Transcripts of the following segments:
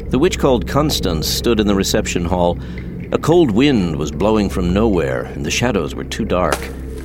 The witch called Constance stood in the reception hall. A cold wind was blowing from nowhere, and the shadows were too dark.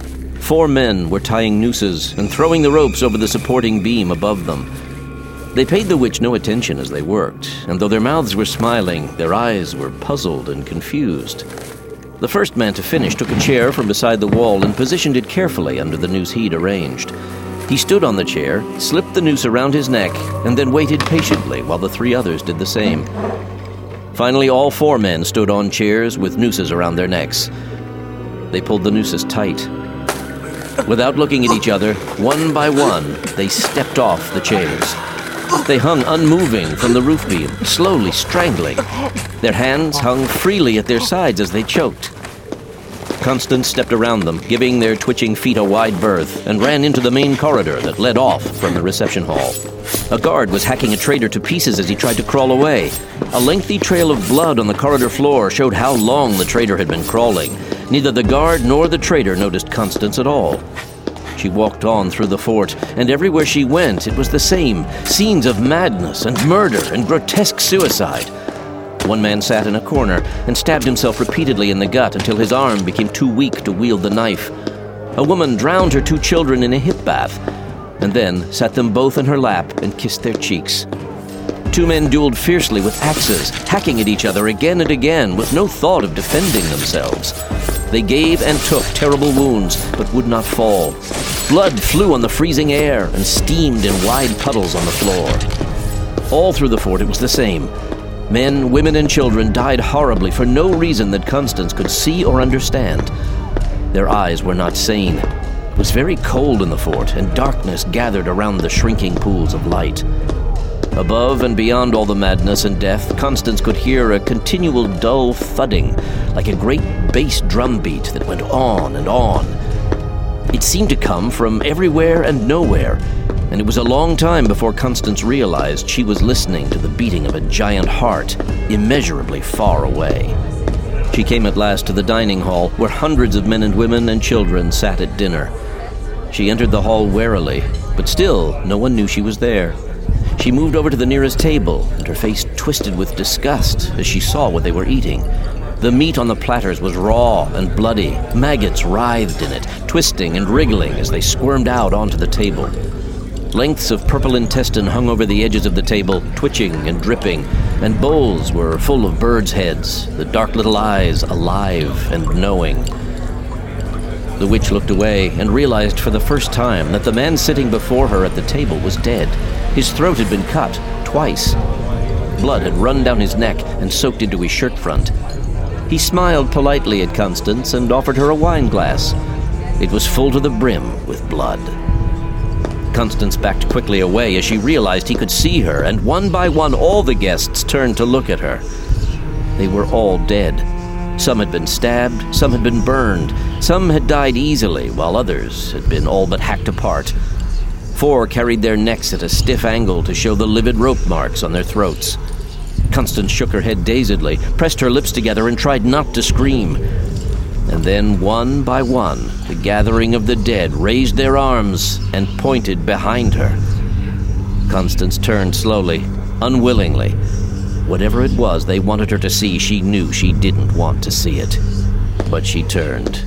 4 men were tying nooses and throwing the ropes over the supporting beam above them. They paid the witch no attention as they worked, and though their mouths were smiling, their eyes were puzzled and confused. The first man to finish took a chair from beside the wall and positioned it carefully under the noose he'd arranged. He stood on the chair, slipped the noose around his neck, and then waited patiently while the 3 others did the same. Finally, all 4 men stood on chairs with nooses around their necks. They pulled the nooses tight. Without looking at each other, one by one, they stepped off the chairs. They hung unmoving from the roof beam, slowly strangling. Their hands hung freely at their sides as they choked. Constance stepped around them, giving their twitching feet a wide berth, and ran into the main corridor that led off from the reception hall. A guard was hacking a traitor to pieces as he tried to crawl away. A lengthy trail of blood on the corridor floor showed how long the traitor had been crawling. Neither the guard nor the traitor noticed Constance at all. She walked on through the fort, and everywhere she went, it was the same. Scenes of madness and murder and grotesque suicide. One man sat in a corner and stabbed himself repeatedly in the gut until his arm became too weak to wield the knife. A woman drowned her 2 children in a hip bath, and then sat them both in her lap and kissed their cheeks. 2 men dueled fiercely with axes, hacking at each other again and again with no thought of defending themselves. They gave and took terrible wounds, but would not fall. Blood flew on the freezing air and steamed in wide puddles on the floor. All through the fort it was the same. Men, women, and children died horribly for no reason that Constance could see or understand. Their eyes were not sane. It was very cold in the fort, and darkness gathered around the shrinking pools of light. Above and beyond all the madness and death, Constance could hear a continual dull thudding, like a great bass drum beat that went on and on. It seemed to come from everywhere and nowhere, and it was a long time before Constance realized she was listening to the beating of a giant heart, immeasurably far away. She came at last to the dining hall, where hundreds of men and women and children sat at dinner. She entered the hall warily, but still no one knew she was there. She moved over to the nearest table, and her face twisted with disgust as she saw what they were eating. The meat on the platters was raw and bloody. Maggots writhed in it, twisting and wriggling as they squirmed out onto the table. Lengths of purple intestine hung over the edges of the table, twitching and dripping, and bowls were full of birds' heads, the dark little eyes alive and knowing. The witch looked away and realized for the first time that the man sitting before her at the table was dead. His throat had been cut twice. Blood had run down his neck and soaked into his shirt front. He smiled politely at Constance and offered her a wine glass. It was full to the brim with blood. Constance backed quickly away as she realized he could see her, and one by one all the guests turned to look at her. They were all dead. Some had been stabbed, some had been burned, some had died easily, while others had been all but hacked apart. 4 carried their necks at a stiff angle to show the livid rope marks on their throats. Constance shook her head dazedly, pressed her lips together, and tried not to scream. And then, one by one, the gathering of the dead raised their arms and pointed behind her. Constance turned slowly, unwillingly. Whatever it was they wanted her to see, she knew she didn't want to see it. But she turned.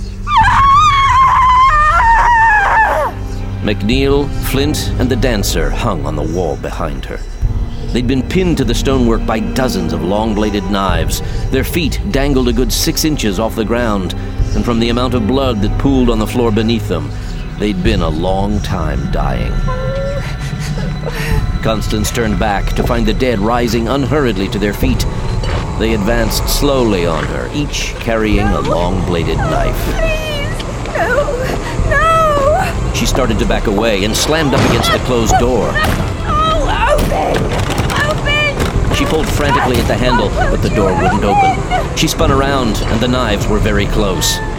McNeil, Flint, and the dancer hung on the wall behind her. They'd been pinned to the stonework by dozens of long-bladed knives. Their feet dangled a good 6 inches off the ground, and from the amount of blood that pooled on the floor beneath them, they'd been a long time dying. Constance turned back to find the dead rising unhurriedly to their feet. They advanced slowly on her, each carrying a long-bladed knife. Please! No! She started to back away and slammed up against the closed door. Oh, open! She pulled frantically at the handle, but the door wouldn't open. She spun around, and the knives were very close.